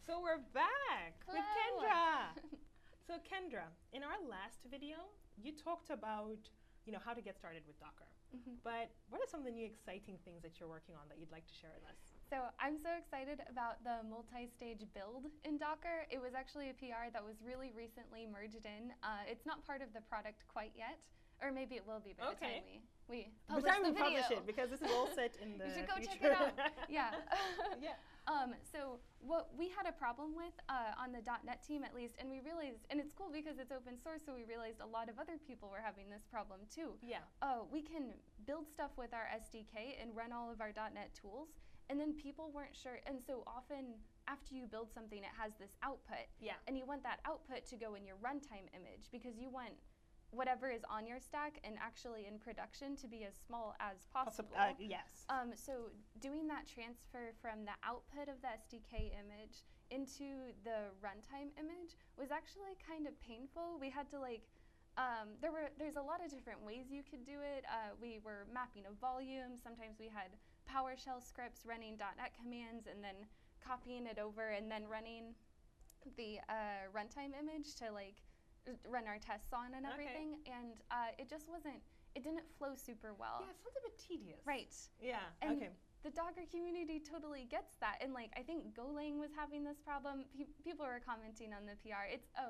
So we're back with Hello. Kendra. So Kendra, in our last video, you talked about how to get started with Docker. But what are some of the new exciting things that you're working on that you'd like to share with us? So I'm so excited about the multi-stage build in Docker. It was actually a PR that was really recently merged in. It's not part of the product quite yet, or maybe it will be by the time we publish the video. Publish it, because this is all set in the You should go future. check it out. Yeah. Yeah. So what we had a problem with on the .NET team at least, and we realized, and it's cool because it's open source, so we realized a lot of other people were having this problem too. Yeah. We can build stuff with our SDK and run all of our .NET tools, and then people weren't sure, and so often after you build something, it has this output. Yeah. And you want that output to go in your runtime image because you want whatever is on your stack and actually in production to be as small as possible. Yes. So doing that transfer from the output of the SDK image into the runtime image was actually kind of painful. We had to there's a lot of different ways you could do it. We were mapping a volume. Sometimes we had PowerShell scripts running .NET commands and then copying it over and then running the runtime image to run our tests on and everything, and it just it didn't flow super well. Yeah, it sounds a bit tedious. Right. Yeah, and okay. The Docker community totally gets that, and I think Golang was having this problem. People were commenting on the PR.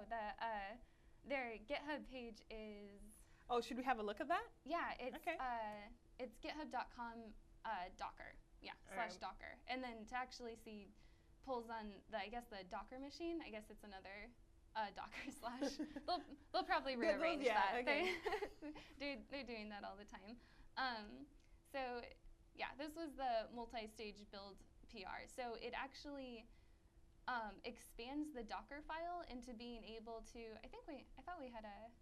Their GitHub page is... Oh, should we have a look at that? Yeah, it's github.com Docker, /Docker. And then to actually see pulls on the Docker machine, I guess it's another Docker /. They'll probably rearrange that. Okay. They're doing that all the time. So yeah, this was the multi-stage build PR. So it actually expands the Docker file into being able to, I thought we had a,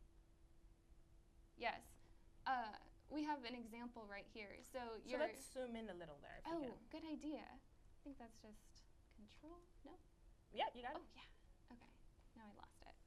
yes. We have an example right here. So let's zoom in a little there if you can. Good idea. I think that's just control, no? Yeah, you got it. Oh yeah, okay. Now I lost it.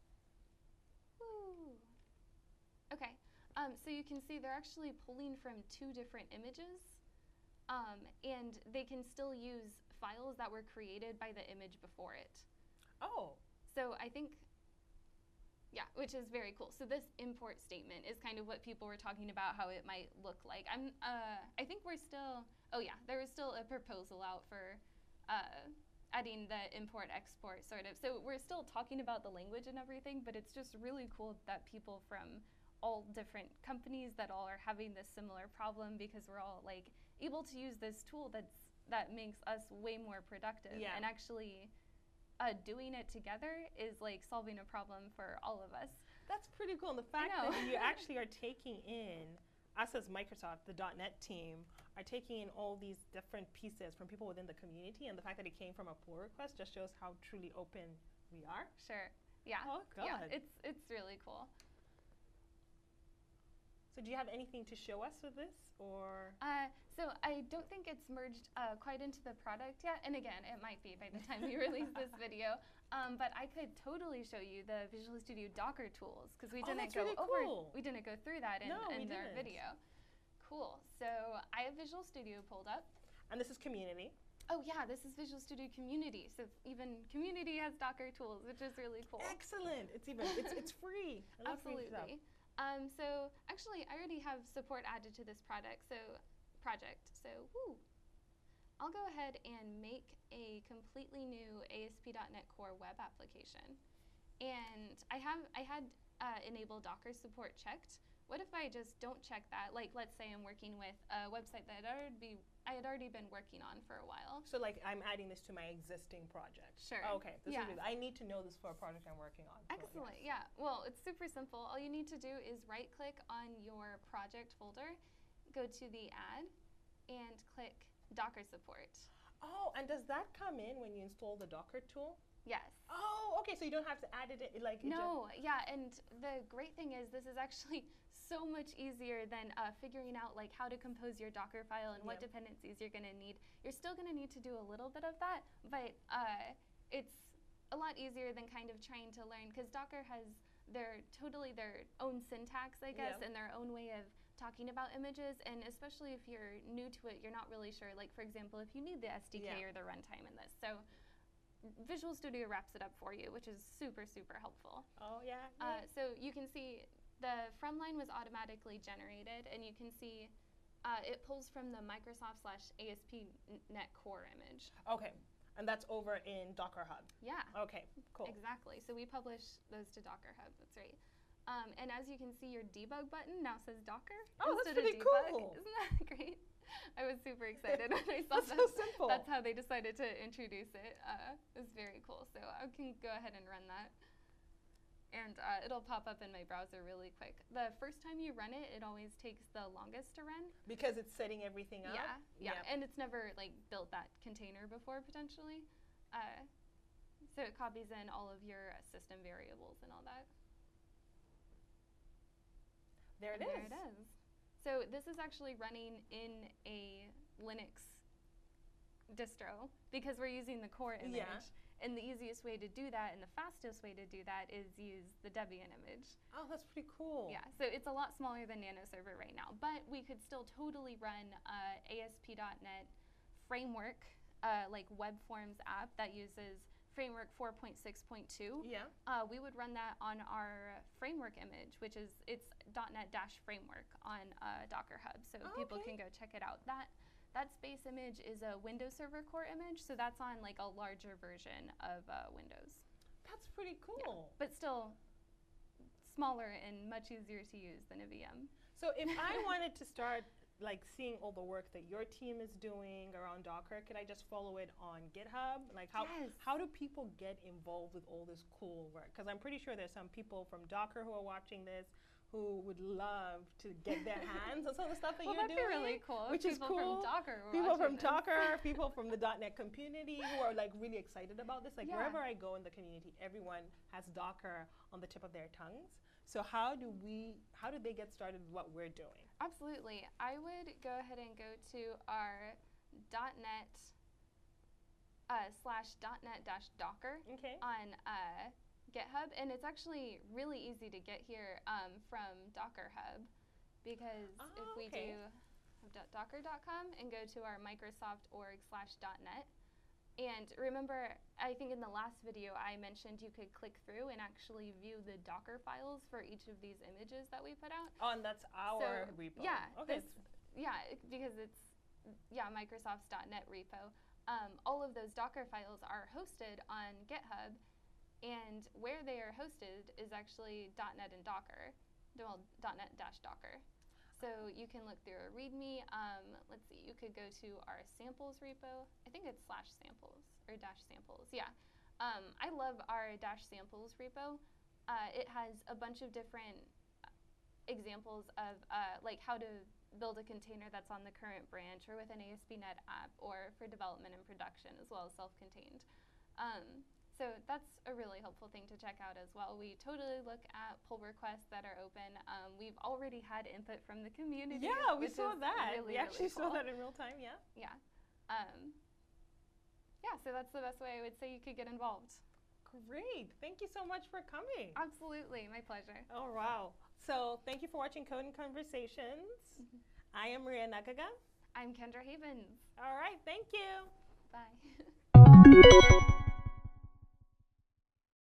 Woo. Okay, so you can see they're actually pulling from two different images, and they can still use files that were created by the image before it. Oh. So I think, yeah, which is very cool. So this import statement is kind of what people were talking about how it might look like. I think we're still, there was still a proposal out for adding the import-export sort of. So we're still talking about the language and everything, but it's just really cool that people from all different companies that all are having this similar problem because we're all able to use this tool that makes us way more productive. Yeah. And actually doing it together is solving a problem for all of us. That's pretty cool. And the fact that you actually are taking in, us as Microsoft, the .NET team, are taking in all these different pieces from people within the community, and the fact that it came from a pull request just shows how truly open we are. Sure. Yeah. Oh, God. Yeah, it's really cool. So do you have anything to show us with this, or? So I don't think it's merged quite into the product yet, and again, it might be by the time we release this video. But I could totally show you the Visual Studio Docker tools because we didn't we didn't go through that in our video. Cool. So I have Visual Studio pulled up. And this is community. Oh yeah, this is Visual Studio Community. So even community has Docker tools, which is really cool. Excellent. It's free. I love free stuff. Absolutely. So actually, I already have support added to this project. So woo. I'll go ahead and make a completely new ASP.NET Core web application. And I had enable Docker support checked. What if I just don't check that? Let's say I'm working with a website that I had already been working on for a while. So I'm adding this to my existing project. Sure. Oh, okay. I need to know this for a project I'm working on. Excellent. Yeah. Well, it's super simple. All you need to do is right-click on your project folder, go to the add, and click Docker support. Oh, and does that come in when you install the Docker tool? Yes. Oh, okay, so you don't have to add it No, yeah, and the great thing is this is actually so much easier than figuring out how to compose your Docker file and what dependencies you're going to need. You're still going to need to do a little bit of that, but it's a lot easier than kind of trying to learn, because Docker has their own syntax, I guess, and their own way of talking about images, and especially if you're new to it, you're not really sure, for example, if you need the SDK or the runtime in this. So Visual Studio wraps it up for you, which is super, super helpful. Oh, yeah. So you can see the from line was automatically generated, and you can see it pulls from the Microsoft/ASP.NET Core image. Okay. And that's over in Docker Hub. Yeah. Okay, cool. Exactly. So we publish those to Docker Hub. That's right. And as you can see, your debug button now says Docker. Oh, that's pretty cool. Isn't that great? I was super excited when I saw that. That's so simple. That's how they decided to introduce it. It was very cool. So I can go ahead and run that. And it'll pop up in my browser really quick. The first time you run it, it always takes the longest to run. Because it's setting everything up? Yeah. Yep. And it's never like built that container before, potentially. So it copies in all of your system variables and all that. There it is. There it is. So this is actually running in a Linux distro because we're using the core image. Yeah. And the easiest way to do that and the fastest way to do that is use the Debian image. Oh, that's pretty cool. Yeah, so it's a lot smaller than Nano Server right now, but we could still totally run ASP.NET Framework, like web forms app that uses Framework 4.6.2. Yeah. We would run that on our framework image, which is it's .NET-Framework on Docker Hub, so people can go check it out. That space image is a Windows Server Core image, so that's on like a larger version of Windows. That's pretty cool. Yeah, but still smaller and much easier to use than a VM. So if I wanted to start like seeing all the work that your team is doing around Docker, could I just follow it on GitHub? Like how do people get involved with all this cool work? Because I'm pretty sure there's some people from Docker who are watching this who would love to get their hands on some of the stuff that you're doing. Well, that'd be really cool. Which is cool. From Docker people from Docker, people from the .NET community who are like really excited about this. Like wherever I go in the community, everyone has Docker on the tip of their tongues. So how do they get started with what we're doing? Absolutely. I would go ahead and go to our .NET /.NET-Docker on GitHub, and it's actually really easy to get here from Docker Hub, because if we do docker.com and go to our Microsoft.org/.NET, and remember, I think in the last video I mentioned you could click through and actually view the Docker files for each of these images that we put out. Oh, and that's our repo. Yeah. Okay. Because it's Microsoft's .NET repo. All of those Docker files are hosted on GitHub, and where they are hosted is actually .NET and Docker, well, .NET-Docker. So you can look through a README. Let's see, you could go to our samples repo. I think it's /samples or -samples. Yeah. I love our -samples repo. It has a bunch of different examples of like how to build a container that's on the current branch or with an ASP.NET app, or for development and production, as well as self-contained. So that's a really helpful thing to check out as well. We totally look at pull requests that are open. We've already had input from the community. Yeah, we saw that. Really, we actually really cool. saw that in real time, yeah. Yeah. Yeah, so that's the best way I would say you could get involved. Great. Thank you so much for coming. Absolutely. My pleasure. Oh, wow. So thank you for watching Code and Conversations. I am Maria Nagaga. I'm Kendra Havens. All right. Thank you. Bye.